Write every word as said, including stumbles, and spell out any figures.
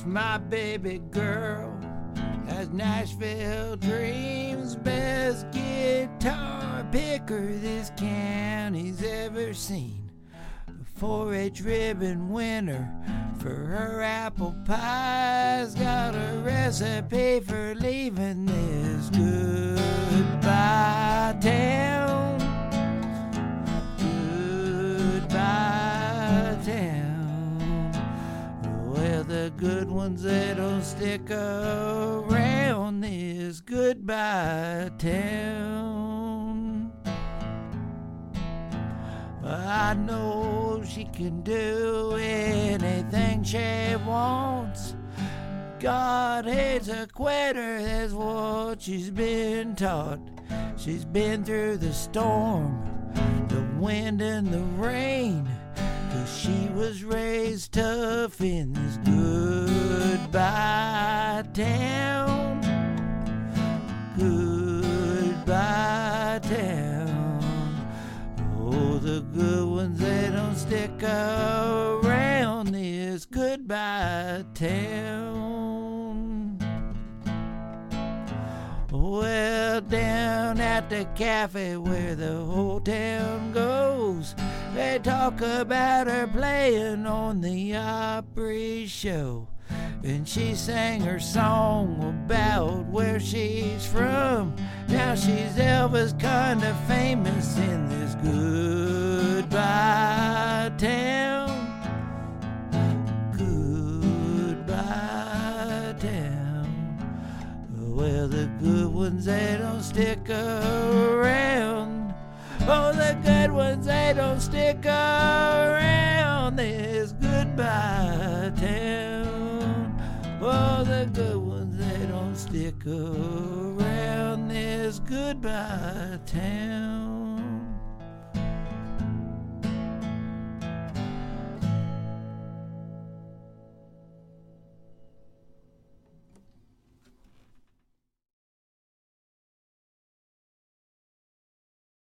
my baby girl has Nashville dreams. Best guitar picker this county's ever seen. four H ribbon winner for her apple pies. Got a recipe for leaving this goodbye town. Goodbye town. Well, the good ones, they don't stick around this goodbye town. I know she can do anything she wants. God hates a quitter, that's what she's been taught. She's been through the storm, the wind and the rain, 'cause she was raised tough in this goodbye town. Goodbye town. Oh, the good ones, they don't stick around this goodbye town. Well, down at the cafe where the whole town goes, they talk about her playing on the Opry show. And she sang her song about where she's from. Now she's Elvis kinda famous in this goodbye town. Goodbye town. Well, the good ones, they don't stick around. Oh, the good ones, they don't stick around this goodbye town. Oh, the good ones, they don't stick around this goodbye town.